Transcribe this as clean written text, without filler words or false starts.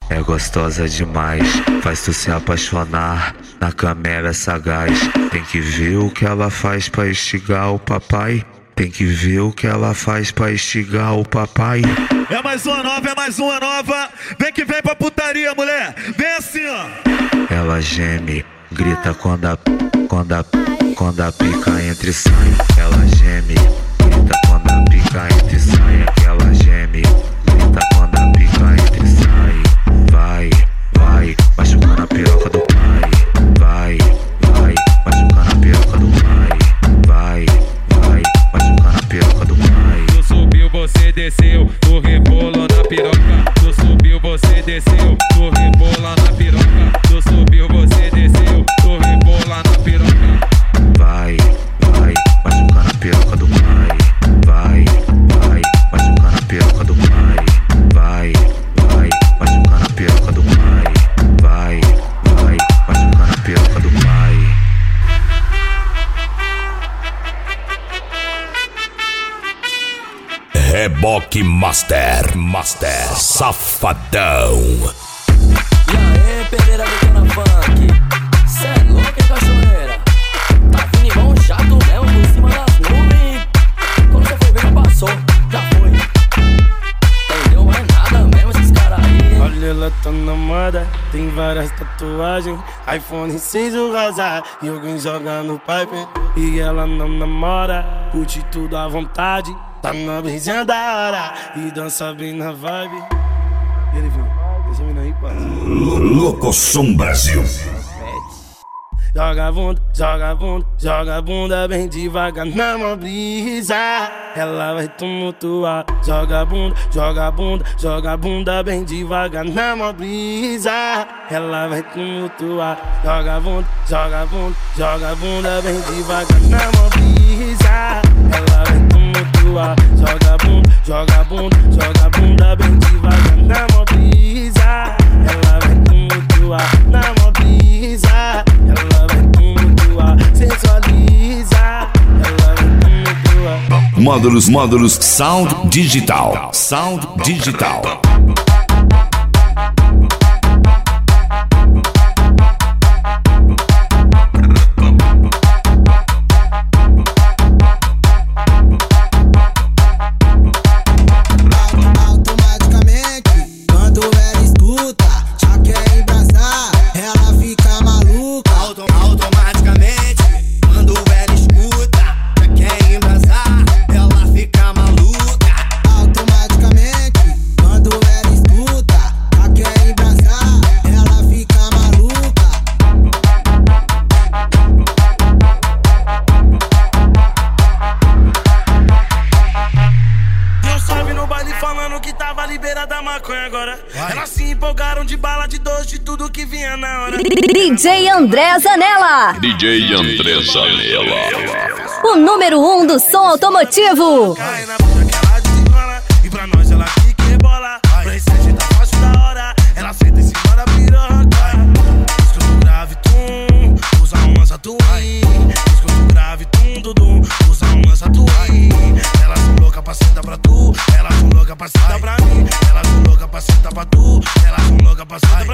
é gostosa demais, faz tu se apaixonar, na câmera sagaz. Tem que ver o que ela faz pra instigar o papai. Tem que ver o que ela faz pra instigar o papai. É mais uma nova. Vem que vem pra putaria, mulher. Vem assim, ó. Ela geme, grita quando a pica entra e sai. Ela geme, grita quando a pica entra e sai. Ela geme, grita quando a pica entra e sai. Vai, machucando a piroca do pai. Vai, machucando a piroca do pai. Vai, machucando a piroca do pai. Tu subiu, você desceu, tu rebolou na piroca. Tu subiu, você desceu, tu rebola na piroca. Tu subiu, você desceu, tu rebola na piroca. Vai, machucando a piroca do pai. Vai, machucando a piroca do pai. Vai, machucando a piroca do pai. Vai, machucando a piroca do pai. Reboque Master Safadão. E aí, Pereira do Cana Funk, cê é louco, hein, cachoeira? Tá vindo igual um chato mesmo por cima das nuvens. Quando você foi ver, já passou, já foi. Entendeu mais nada mesmo esses caras aí. Olha, ela tá na moda, tem várias tatuagens. iPhone 6 o rosa, e alguém joga no pipe. E ela não namora, curte tudo à vontade. Tá na brisinha da hora e dança bem na vibe. E ele viu, esse menino aí, pai. Locosom Brasil. Joga a bunda bem devagar na mão brisa. Ela vai tumultuar. Joga a bunda bem devagar na mão brisa. Ela vai tumultuar. Joga a bunda bem devagar na mão brisa. Ela vai tumultuar. Joga a bunda bem devagar na mão brisa. Ela vai tumultuar na mão brisa. Ela vai tumultuar, sensualiza. Ela vai tumultuar. Módulos Sound Digital. DJ André Zanella. O número 1 do som automotivo. Cai na bunda que ela desenrola, e pra nós ela fica e rebola. Pra esse jeito fácil da hora, ela senta em cima da piroca. Escuta o grave, tum, usa uma satuí. Escuta o grave, tum, dudum, usa uma satuí. Elas são loucas pra sentar pra tu, elas são loucas pra sentar pra mim. Elas são loucas pra sentar pra tu, elas são loucas pra sentar pra mim.